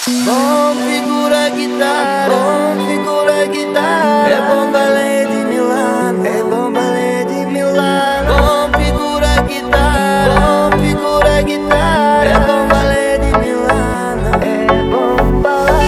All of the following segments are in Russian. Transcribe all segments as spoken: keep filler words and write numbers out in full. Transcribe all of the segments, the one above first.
Bom figura guitarra, bom figura guitarra. É bom balé de Milano, é bom balé de Milano. Bom figura guitarra, bom figura guitarra. É bom balé de Milano, é bom balé.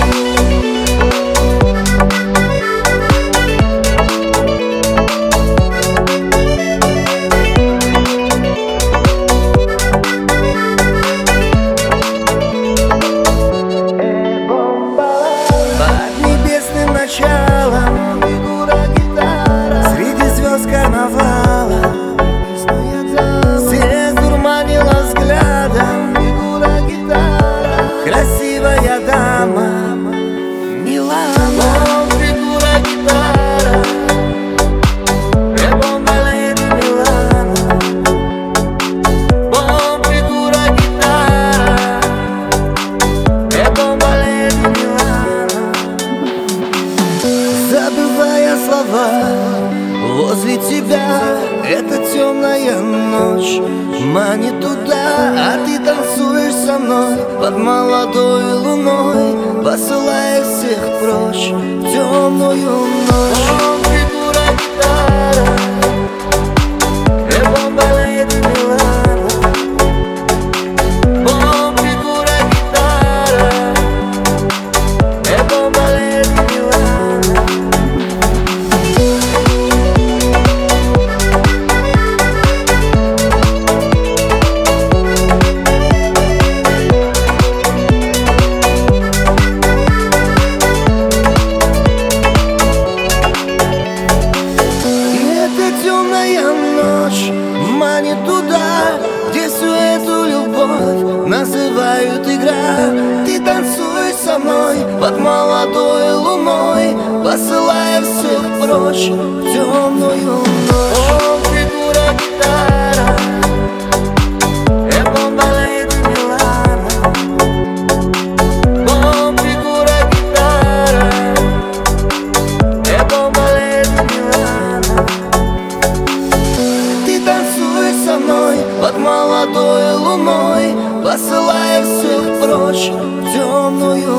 Началом фигура гитара среди звезд карнавала. Всех дурманила взглядом фигура гитара. Красивая дама Милана. Фигура гитара, é bom balé de Milano. Bom figura guitarra, é bom balé de Milano. Забывая слова возле тебя, эта темная ночь манит туда, а ты танцуешь со мной под молодой луной, посылая всех прочь в темную ночь. Бом фигура гитара, é bom balé de Milano. Bom figura guitarra, é bom balé de Milano. Темная ночь манит туда, где всю эту любовь называют игра. Ты танцуешь со мной под молодой луной, посылая всех прочь в темную ночь. Бом фигура гитара, é bom balé de Milano. Bom figura guitarra, é bom balé de Milano. Со мной под молодой луной, посылая всех прочь в темную